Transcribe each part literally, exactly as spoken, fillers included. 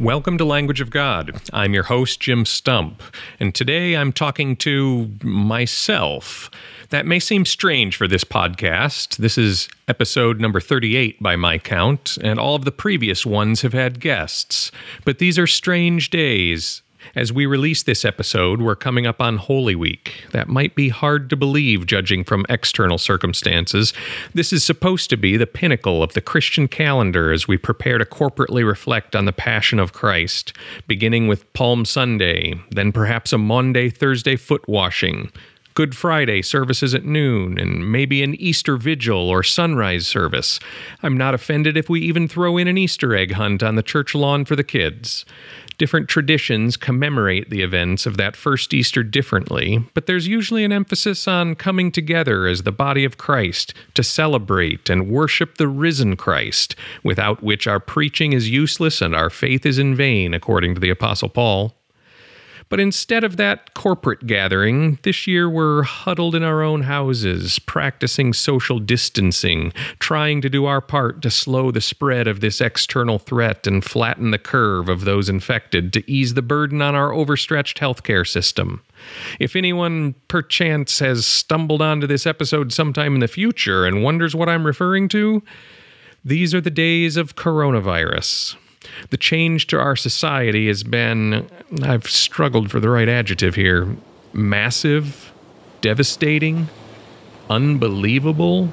Welcome to Language of God. I'm your host, Jim Stump, and today I'm talking to myself. That may seem strange for this podcast. This is episode number thirty-eight by my count, and all of the previous ones have had guests. But these are strange days. As we release this episode, we're coming up on Holy Week. That might be hard to believe, judging from external circumstances. This is supposed to be the pinnacle of the Christian calendar as we prepare to corporately reflect on the Passion of Christ, beginning with Palm Sunday, then perhaps a Maundy Thursday foot washing, Good Friday services at noon, and maybe an Easter vigil or sunrise service. I'm not offended if we even throw in an Easter egg hunt on the church lawn for the kids. Different traditions commemorate the events of that first Easter differently, but there's usually an emphasis on coming together as the body of Christ to celebrate and worship the risen Christ, without which our preaching is useless and our faith is in vain, according to the Apostle Paul. But instead of that corporate gathering, this year we're huddled in our own houses, practicing social distancing, trying to do our part to slow the spread of this external threat and flatten the curve of those infected to ease the burden on our overstretched healthcare system. If anyone perchance has stumbled onto this episode sometime in the future and wonders what I'm referring to, these are the days of coronavirus. The change to our society has been, I've struggled for the right adjective here, massive, devastating, unbelievable.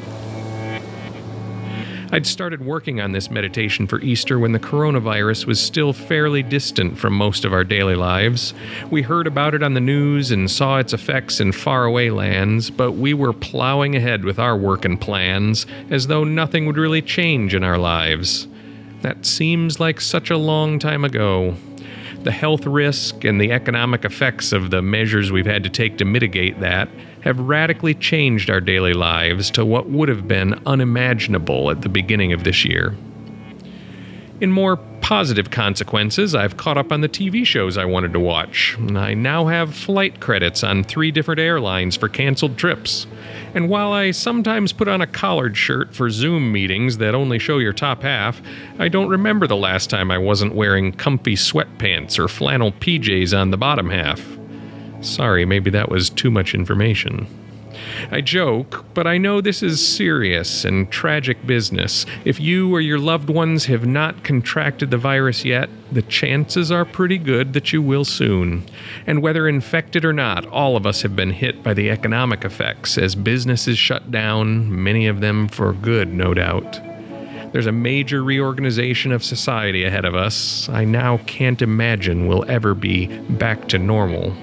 I'd started working on this meditation for Easter when the coronavirus was still fairly distant from most of our daily lives. We heard about it on the news and saw its effects in faraway lands, but we were plowing ahead with our work and plans as though nothing would really change in our lives. That seems like such a long time ago. The health risk and the economic effects of the measures we've had to take to mitigate that have radically changed our daily lives to what would have been unimaginable at the beginning of this year. In more positive consequences, I've caught up on the T V shows I wanted to watch. I now have flight credits on three different airlines for canceled trips. And while I sometimes put on a collared shirt for Zoom meetings that only show your top half, I don't remember the last time I wasn't wearing comfy sweatpants or flannel P Js on the bottom half. Sorry, maybe that was too much information. I joke, but I know this is serious and tragic business. If you or your loved ones have not contracted the virus yet, the chances are pretty good that you will soon. And whether infected or not, all of us have been hit by the economic effects as businesses shut down, many of them for good, no doubt. There's a major reorganization of society ahead of us. I now can't imagine we'll ever be back to normal.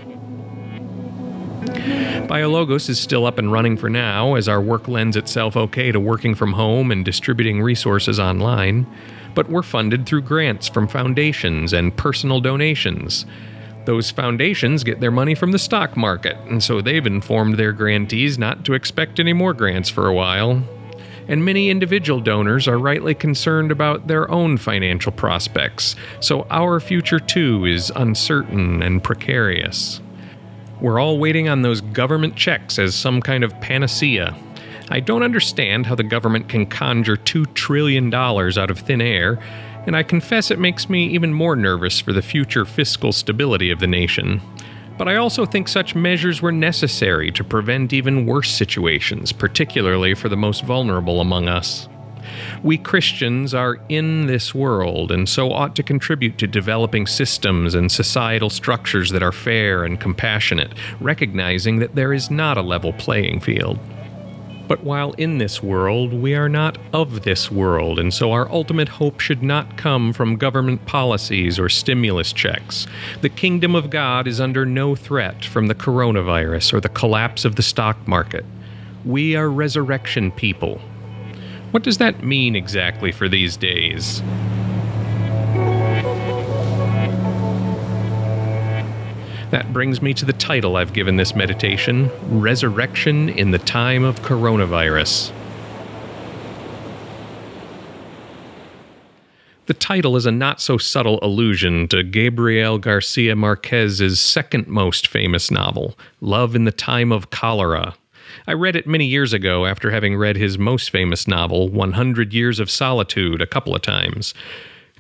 BioLogos is still up and running for now, as our work lends itself okay to working from home and distributing resources online, but we're funded through grants from foundations and personal donations. Those foundations get their money from the stock market, and so they've informed their grantees not to expect any more grants for a while. And many individual donors are rightly concerned about their own financial prospects, so our future too is uncertain and precarious. We're all waiting on those government checks as some kind of panacea. I don't understand how the government can conjure two trillion dollars out of thin air, and I confess it makes me even more nervous for the future fiscal stability of the nation. But I also think such measures were necessary to prevent even worse situations, particularly for the most vulnerable among us. We Christians are in this world and so ought to contribute to developing systems and societal structures that are fair and compassionate, recognizing that there is not a level playing field. But while in this world, we are not of this world, and so our ultimate hope should not come from government policies or stimulus checks. The kingdom of God is under no threat from the coronavirus or the collapse of the stock market. We are resurrection people. What does that mean exactly for these days? That brings me to the title I've given this meditation, Resurrection in the Time of Coronavirus. The title is a not-so-subtle allusion to Gabriel Garcia Marquez's second most famous novel, Love in the Time of Cholera. I read it many years ago after having read his most famous novel, one hundred Years of Solitude, a couple of times.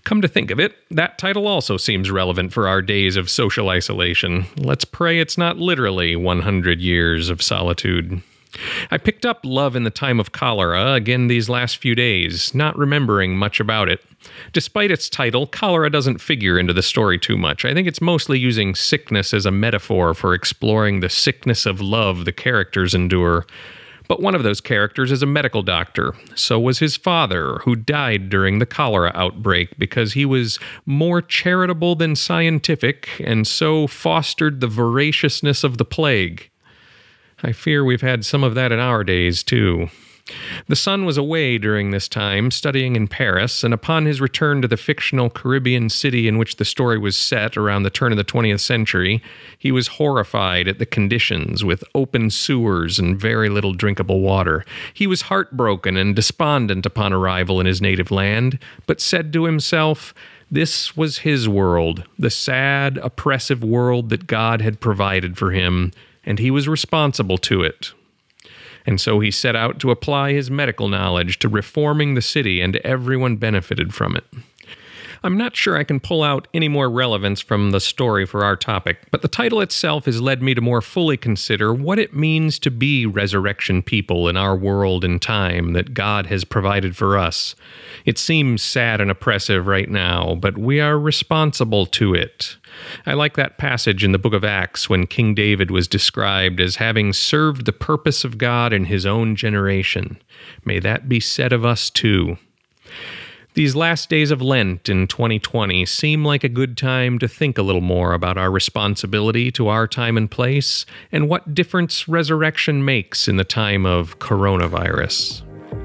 Come to think of it, that title also seems relevant for our days of social isolation. Let's pray it's not literally one hundred years of solitude. I picked up Love in the Time of Cholera again these last few days, not remembering much about it. Despite its title, cholera doesn't figure into the story too much. I think it's mostly using sickness as a metaphor for exploring the sickness of love the characters endure. But one of those characters is a medical doctor. So was his father, who died during the cholera outbreak because he was more charitable than scientific and so fostered the voraciousness of the plague. I fear we've had some of that in our days, too. The son was away during this time, studying in Paris, and upon his return to the fictional Caribbean city in which the story was set around the turn of the twentieth century, he was horrified at the conditions, with open sewers and very little drinkable water. He was heartbroken and despondent upon arrival in his native land, but said to himself, this was his world, the sad, oppressive world that God had provided for him, and he was responsible to it. And so he set out to apply his medical knowledge to reforming the city, and everyone benefited from it. I'm not sure I can pull out any more relevance from the story for our topic, but the title itself has led me to more fully consider what it means to be resurrection people in our world and time that God has provided for us. It seems sad and oppressive right now, but we are responsible to it. I like that passage in the book of Acts when King David was described as having served the purpose of God in his own generation. May that be said of us too. These last days of Lent in twenty twenty seem like a good time to think a little more about our responsibility to our time and place, and what difference resurrection makes in the time of coronavirus.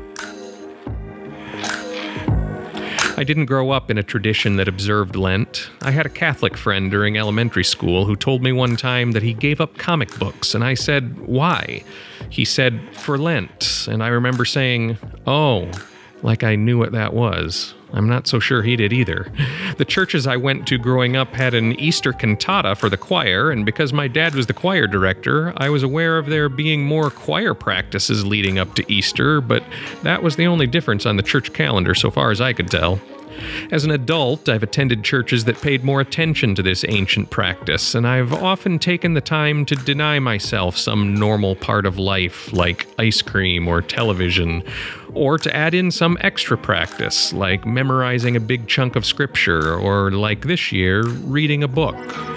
I didn't grow up in a tradition that observed Lent. I had a Catholic friend during elementary school who told me one time that he gave up comic books, and I said, why? He said, for Lent, and I remember saying, oh, like I knew what that was. I'm not so sure he did either. The churches I went to growing up had an Easter cantata for the choir, and because my dad was the choir director, I was aware of there being more choir practices leading up to Easter, but that was the only difference on the church calendar so far as I could tell. As an adult, I've attended churches that paid more attention to this ancient practice, and I've often taken the time to deny myself some normal part of life, like ice cream or television, or to add in some extra practice, like memorizing a big chunk of scripture, or like this year, reading a book.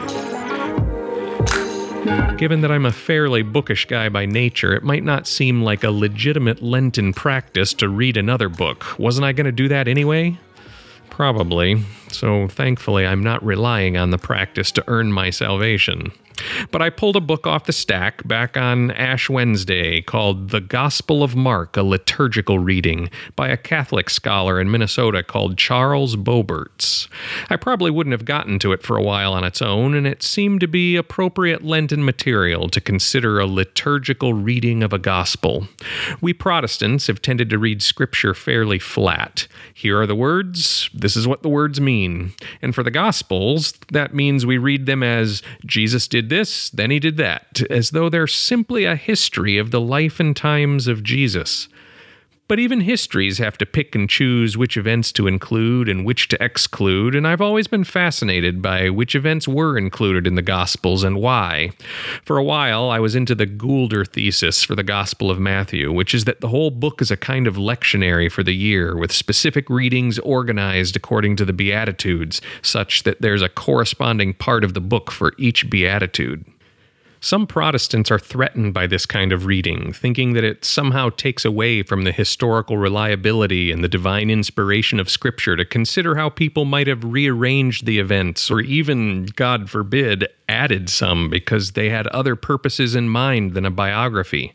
Given that I'm a fairly bookish guy by nature, it might not seem like a legitimate Lenten practice to read another book. Wasn't I going to do that anyway? Probably, so thankfully I'm not relying on the practice to earn my salvation. But I pulled a book off the stack back on Ash Wednesday called The Gospel of Mark, a liturgical reading, by a Catholic scholar in Minnesota called Charles Boberts. I probably wouldn't have gotten to it for a while on its own, and it seemed to be appropriate Lenten material to consider a liturgical reading of a gospel. We Protestants have tended to read Scripture fairly flat. Here are the words, this is what the words mean. And for the Gospels, that means we read them as Jesus did this, then he did that, as though they're simply a history of the life and times of Jesus. But even histories have to pick and choose which events to include and which to exclude, and I've always been fascinated by which events were included in the Gospels and why. For a while, I was into the Goulder thesis for the Gospel of Matthew, which is that the whole book is a kind of lectionary for the year, with specific readings organized according to the Beatitudes, such that there's a corresponding part of the book for each Beatitude. Some Protestants are threatened by this kind of reading, thinking that it somehow takes away from the historical reliability and the divine inspiration of Scripture to consider how people might have rearranged the events, or even, God forbid, added some because they had other purposes in mind than a biography.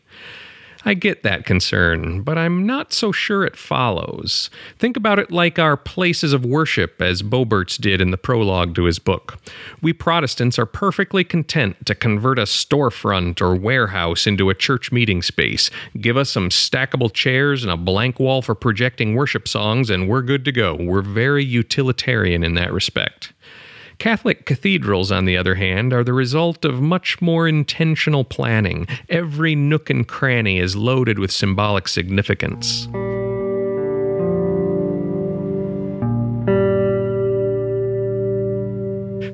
I get that concern, but I'm not so sure it follows. Think about it like our places of worship, as Boberts did in the prologue to his book. We Protestants are perfectly content to convert a storefront or warehouse into a church meeting space. Give us some stackable chairs and a blank wall for projecting worship songs, and we're good to go. We're very utilitarian in that respect. Catholic cathedrals, on the other hand, are the result of much more intentional planning. Every nook and cranny is loaded with symbolic significance.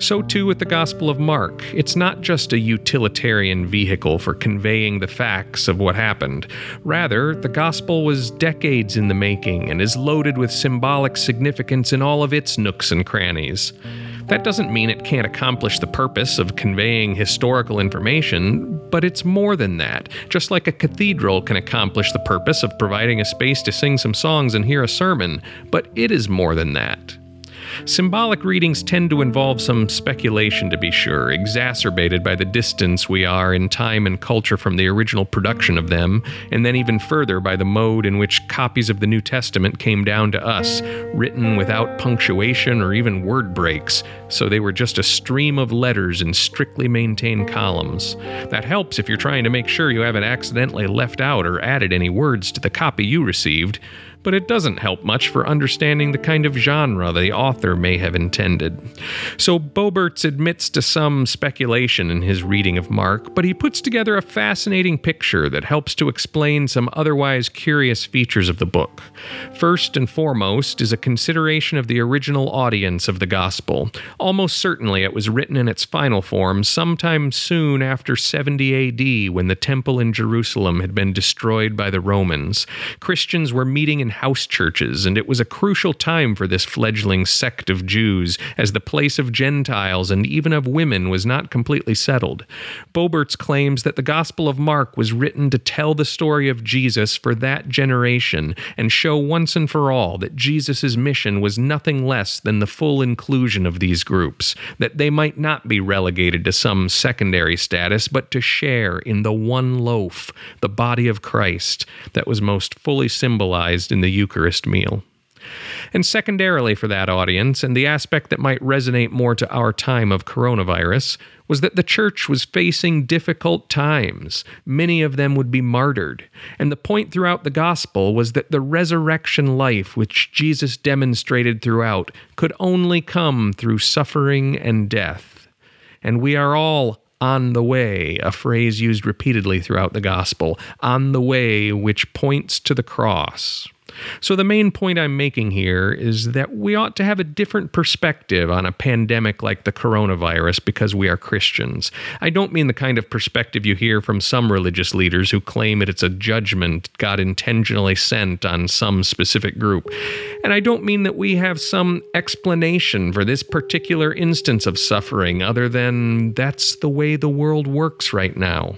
So too with the Gospel of Mark. It's not just a utilitarian vehicle for conveying the facts of what happened. Rather, the Gospel was decades in the making and is loaded with symbolic significance in all of its nooks and crannies. That doesn't mean it can't accomplish the purpose of conveying historical information, but it's more than that. Just like a cathedral can accomplish the purpose of providing a space to sing some songs and hear a sermon, but it is more than that. Symbolic readings tend to involve some speculation, to be sure, exacerbated by the distance we are in time and culture from the original production of them, and then even further by the mode in which copies of the New Testament came down to us, written without punctuation or even word breaks, so they were just a stream of letters in strictly maintained columns. That helps if you're trying to make sure you haven't accidentally left out or added any words to the copy you received, but it doesn't help much for understanding the kind of genre the author may have intended. So Boeberts admits to some speculation in his reading of Mark, but he puts together a fascinating picture that helps to explain some otherwise curious features of the book. First and foremost is a consideration of the original audience of the Gospel. Almost certainly it was written in its final form sometime soon after seventy A D, when the temple in Jerusalem had been destroyed by the Romans. Christians were meeting in house churches, and it was a crucial time for this fledgling sect of Jews, as the place of Gentiles and even of women was not completely settled. Boeberts claims that the Gospel of Mark was written to tell the story of Jesus for that generation and show once and for all that Jesus' mission was nothing less than the full inclusion of these groups, that they might not be relegated to some secondary status, but to share in the one loaf, the body of Christ, that was most fully symbolized in the Eucharist meal. And secondarily for that audience, and the aspect that might resonate more to our time of coronavirus, was that the church was facing difficult times. Many of them would be martyred. And the point throughout the gospel was that the resurrection life which Jesus demonstrated throughout could only come through suffering and death. And we are all on the way, a phrase used repeatedly throughout the gospel, on the way which points to the cross. So the main point I'm making here is that we ought to have a different perspective on a pandemic like the coronavirus because we are Christians. I don't mean the kind of perspective you hear from some religious leaders who claim that it's a judgment God intentionally sent on some specific group. And I don't mean that we have some explanation for this particular instance of suffering other than that's the way the world works right now.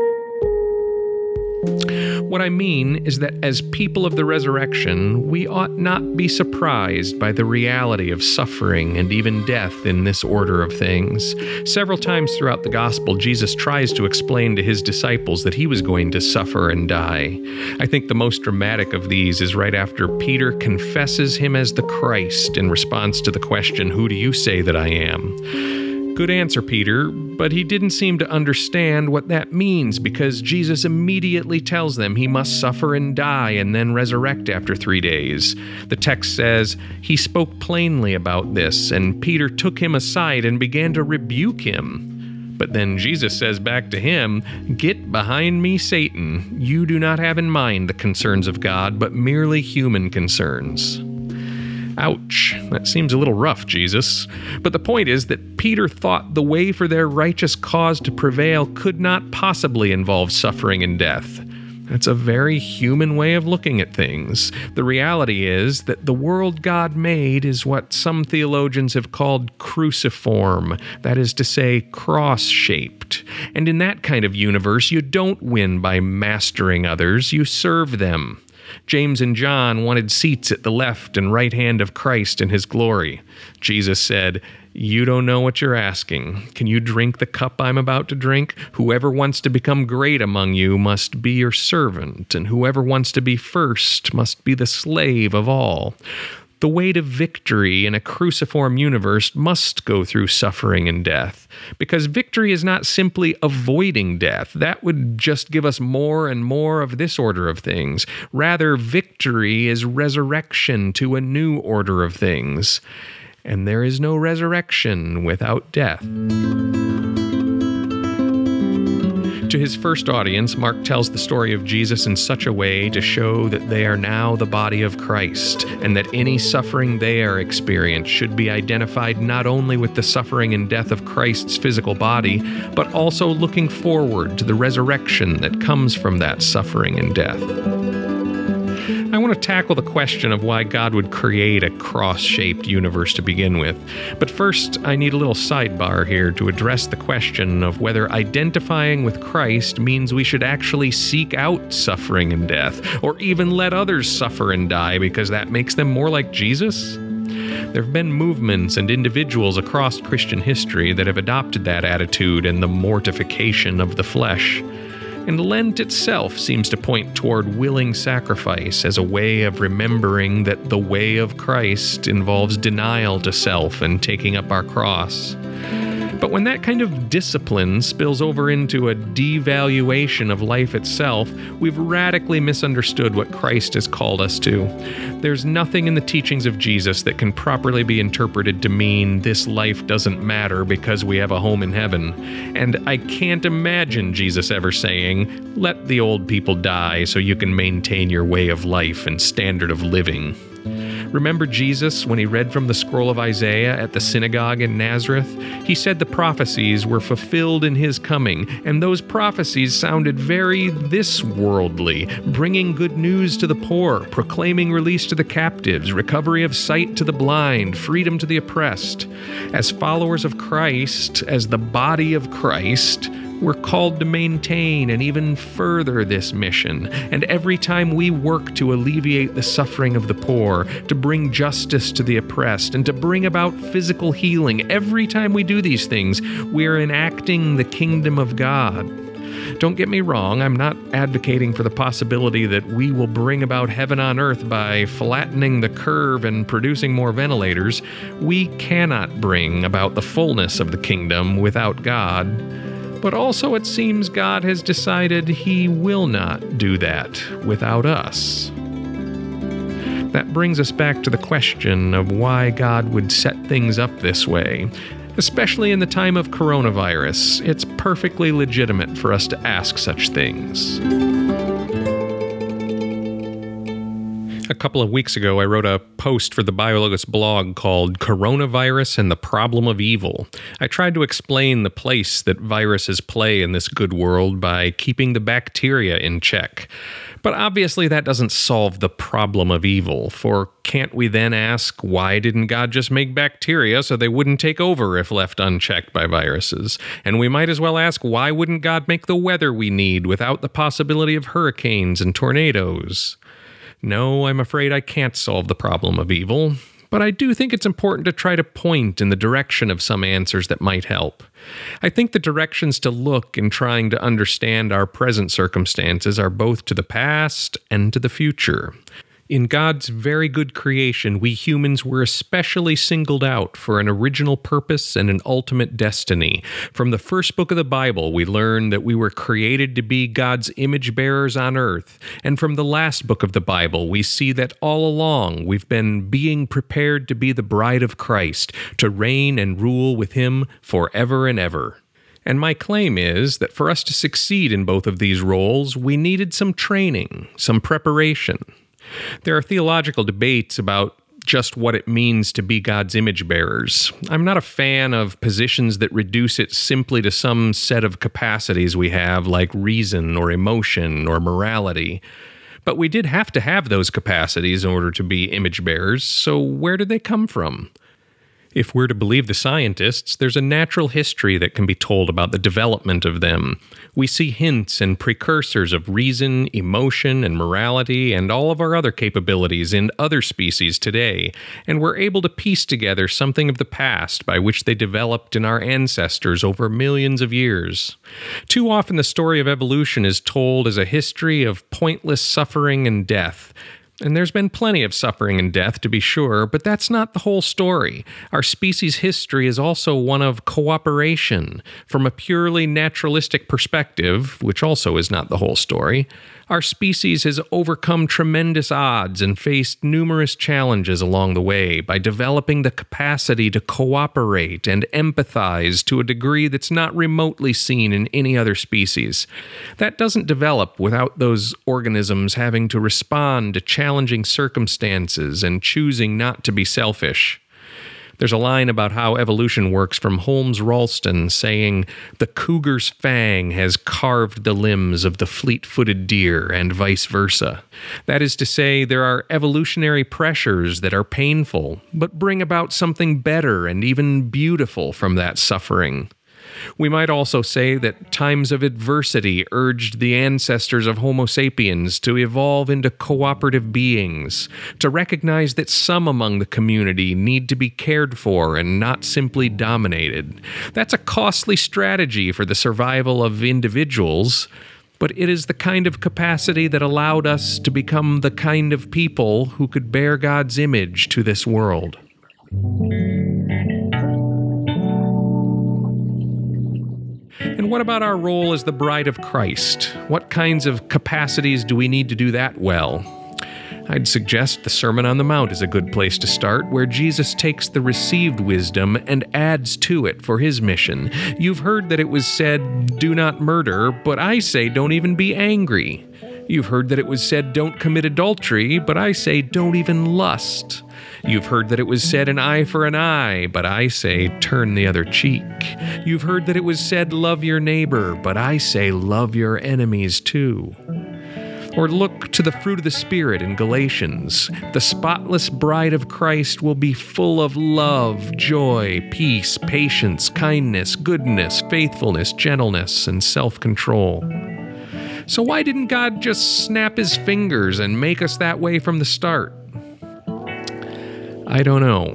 What I mean is that as people of the resurrection, we ought not be surprised by the reality of suffering and even death in this order of things. Several times throughout the gospel, Jesus tries to explain to his disciples that he was going to suffer and die. I think the most dramatic of these is right after Peter confesses him as the Christ in response to the question, "Who do you say that I am?" Good answer, Peter, but he didn't seem to understand what that means because Jesus immediately tells them he must suffer and die and then resurrect after three days. The text says, he spoke plainly about this, and Peter took him aside and began to rebuke him. But then Jesus says back to him, "Get behind me, Satan. You do not have in mind the concerns of God, but merely human concerns." Ouch, that seems a little rough, Jesus. But the point is that Peter thought the way for their righteous cause to prevail could not possibly involve suffering and death. That's a very human way of looking at things. The reality is that the world God made is what some theologians have called cruciform, that is to say, cross-shaped. And in that kind of universe, you don't win by mastering others, you serve them. James and John wanted seats at the left and right hand of Christ in his glory. Jesus said, "You don't know what you're asking. Can you drink the cup I'm about to drink? Whoever wants to become great among you must be your servant, and whoever wants to be first must be the slave of all." The way to victory in a cruciform universe must go through suffering and death, because victory is not simply avoiding death. That would just give us more and more of this order of things. Rather, victory is resurrection to a new order of things. And there is no resurrection without death. To his first audience, Mark tells the story of Jesus in such a way to show that they are now the body of Christ, and that any suffering they are experiencing should be identified not only with the suffering and death of Christ's physical body, but also looking forward to the resurrection that comes from that suffering and death. I want to tackle the question of why God would create a cross-shaped universe to begin with. But first, I need a little sidebar here to address the question of whether identifying with Christ means we should actually seek out suffering and death, or even let others suffer and die because that makes them more like Jesus. There have been movements and individuals across Christian history that have adopted that attitude and the mortification of the flesh. And Lent itself seems to point toward willing sacrifice as a way of remembering that the way of Christ involves denial to self and taking up our cross. But when that kind of discipline spills over into a devaluation of life itself, we've radically misunderstood what Christ has called us to. There's nothing in the teachings of Jesus that can properly be interpreted to mean this life doesn't matter because we have a home in heaven. And I can't imagine Jesus ever saying, "Let the old people die so you can maintain your way of life and standard of living." Remember Jesus when he read from the scroll of Isaiah at the synagogue in Nazareth? He said the prophecies were fulfilled in his coming, and those prophecies sounded very this-worldly, bringing good news to the poor, proclaiming release to the captives, recovery of sight to the blind, freedom to the oppressed. As followers of Christ, as the body of Christ, we're called to maintain and even further this mission. And every time we work to alleviate the suffering of the poor, to bring justice to the oppressed, and to bring about physical healing, every time we do these things, we're enacting the kingdom of God. Don't get me wrong, I'm not advocating for the possibility that we will bring about heaven on earth by flattening the curve and producing more ventilators. We cannot bring about the fullness of the kingdom without God. But also it seems God has decided he will not do that without us. That brings us back to the question of why God would set things up this way. Especially in the time of coronavirus, it's perfectly legitimate for us to ask such things. A couple of weeks ago, I wrote a post for the BioLogos blog called Coronavirus and the Problem of Evil. I tried to explain the place that viruses play in this good world by keeping the bacteria in check. But obviously that doesn't solve the problem of evil, for can't we then ask, why didn't God just make bacteria so they wouldn't take over if left unchecked by viruses? And we might as well ask, why wouldn't God make the weather we need without the possibility of hurricanes and tornadoes? No, I'm afraid I can't solve the problem of evil, but I do think it's important to try to point in the direction of some answers that might help. I think the directions to look in trying to understand our present circumstances are both to the past and to the future. In God's very good creation, we humans were especially singled out for an original purpose and an ultimate destiny. From the first book of the Bible, we learn that we were created to be God's image bearers on earth. And from the last book of the Bible, we see that all along we've been being prepared to be the bride of Christ, to reign and rule with him forever and ever. And my claim is that for us to succeed in both of these roles, we needed some training, some preparation. There are theological debates about just what it means to be God's image bearers. I'm not a fan of positions that reduce it simply to some set of capacities we have, like reason or emotion or morality. But we did have to have those capacities in order to be image bearers, so where did they come from? If we're to believe the scientists, there's a natural history that can be told about the development of them. We see hints and precursors of reason, emotion, and morality, and all of our other capabilities in other species today, and we're able to piece together something of the past by which they developed in our ancestors over millions of years. Too often the story of evolution is told as a history of pointless suffering and death. And there's been plenty of suffering and death, to be sure, but that's not the whole story. Our species' history is also one of cooperation. From a purely naturalistic perspective, which also is not the whole story, Our species has overcome tremendous odds and faced numerous challenges along the way by developing the capacity to cooperate and empathize to a degree that's not remotely seen in any other species. That doesn't develop without those organisms having to respond to challenging circumstances and choosing not to be selfish. There's a line about how evolution works from Holmes Ralston saying, "The cougar's fang has carved the limbs of the fleet-footed deer and vice versa." That is to say, there are evolutionary pressures that are painful, but bring about something better and even beautiful from that suffering. We might also say that times of adversity urged the ancestors of Homo sapiens to evolve into cooperative beings, to recognize that some among the community need to be cared for and not simply dominated. That's a costly strategy for the survival of individuals, but it is the kind of capacity that allowed us to become the kind of people who could bear God's image to this world. And what about our role as the bride of Christ? What kinds of capacities do we need to do that well? I'd suggest the Sermon on the Mount is a good place to start, where Jesus takes the received wisdom and adds to it for his mission. You've heard that it was said, "Do not murder," but I say, don't even be angry. You've heard that it was said, "Don't commit adultery," but I say, don't even lust. You've heard that it was said, "An eye for an eye," but I say, turn the other cheek. You've heard that it was said, "Love your neighbor," but I say, love your enemies too. Or look to the fruit of the Spirit in Galatians. The spotless bride of Christ will be full of love, joy, peace, patience, kindness, goodness, faithfulness, gentleness, and self-control. So why didn't God just snap his fingers and make us that way from the start? I don't know.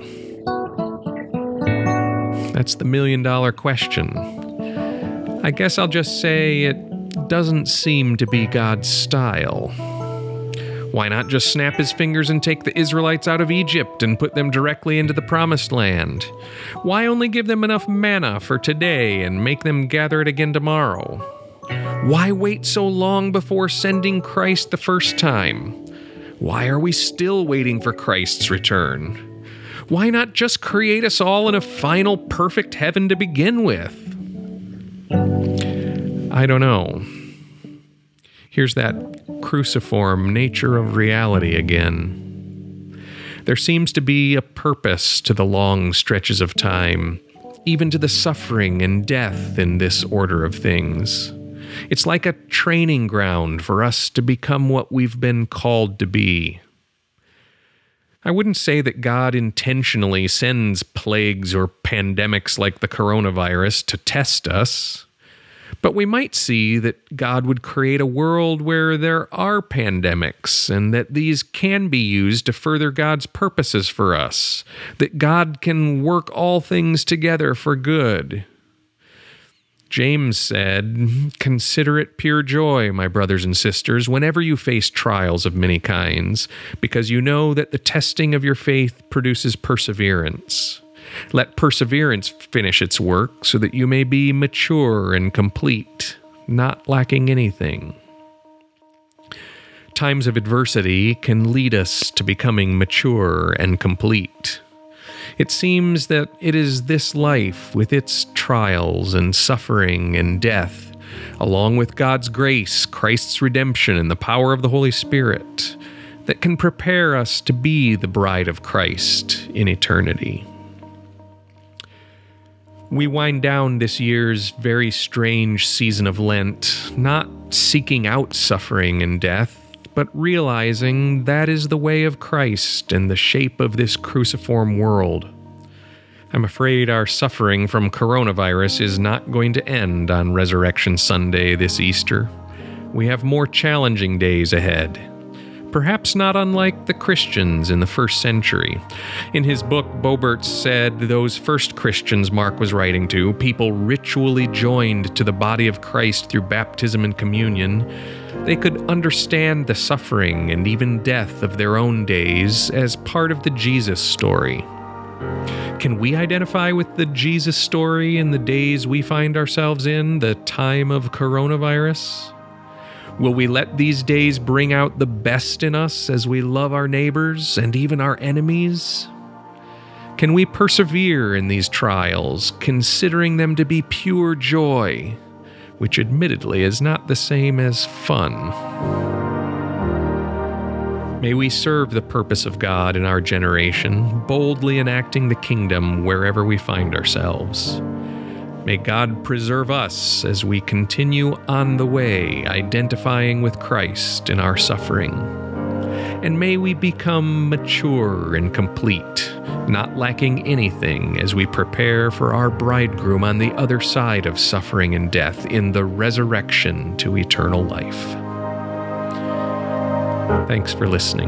That's the million-dollar question. I guess I'll just say it doesn't seem to be God's style. Why not just snap his fingers and take the Israelites out of Egypt and put them directly into the Promised Land? Why only give them enough manna for today and make them gather it again tomorrow? Why wait so long before sending Christ the first time? Why are we still waiting for Christ's return? Why not just create us all in a final perfect heaven to begin with? I don't know. Here's that cruciform nature of reality again. There seems to be a purpose to the long stretches of time, even to the suffering and death in this order of things. It's like a training ground for us to become what we've been called to be. I wouldn't say that God intentionally sends plagues or pandemics like the coronavirus to test us, but we might see that God would create a world where there are pandemics and that these can be used to further God's purposes for us, that God can work all things together for good. James said, "Consider it pure joy, my brothers and sisters, whenever you face trials of many kinds, because you know that the testing of your faith produces perseverance. Let perseverance finish its work, so that you may be mature and complete, not lacking anything." Times of adversity can lead us to becoming mature and complete. It seems that it is this life, with its trials and suffering and death, along with God's grace, Christ's redemption, and the power of the Holy Spirit, that can prepare us to be the bride of Christ in eternity. We wind down this year's very strange season of Lent, not seeking out suffering and death, but realizing that is the way of Christ and the shape of this cruciform world. I'm afraid our suffering from coronavirus is not going to end on Resurrection Sunday this Easter. We have more challenging days ahead, perhaps not unlike the Christians in the first century. In his book, Boberts said those first Christians Mark was writing to, people ritually joined to the body of Christ through baptism and communion, they could understand the suffering and even death of their own days as part of the Jesus story. Can we identify with the Jesus story in the days we find ourselves in, the time of coronavirus? Will we let these days bring out the best in us as we love our neighbors and even our enemies? Can we persevere in these trials, considering them to be pure joy, which admittedly is not the same as fun? May we serve the purpose of God in our generation, boldly enacting the kingdom wherever we find ourselves. May God preserve us as we continue on the way, identifying with Christ in our suffering. And may we become mature and complete, not lacking anything as we prepare for our bridegroom on the other side of suffering and death in the resurrection to eternal life. Thanks for listening.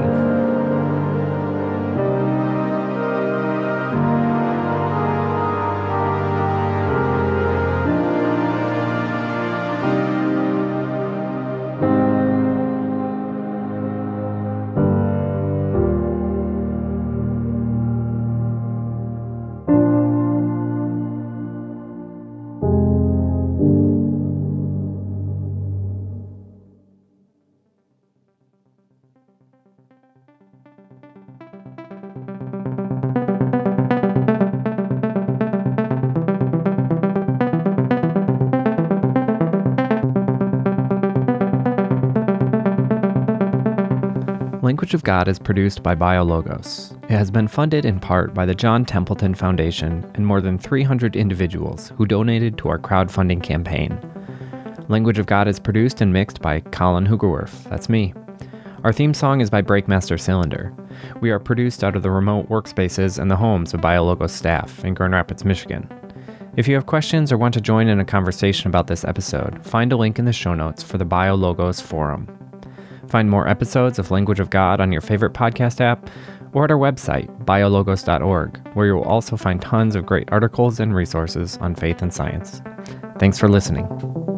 Language of God is produced by BioLogos. It has been funded in part by the John Templeton Foundation and more than three hundred individuals who donated to our crowdfunding campaign. Language of God is produced and mixed by Colin Hoogerwerf, that's me. Our theme song is by Breakmaster Cylinder. We are produced out of the remote workspaces and the homes of BioLogos staff in Grand Rapids, Michigan. If you have questions or want to join in a conversation about this episode, find a link in the show notes for the BioLogos forum. Find more episodes of Language of God on your favorite podcast app or at our website, biologos dot org, where you will also find tons of great articles and resources on faith and science. Thanks for listening.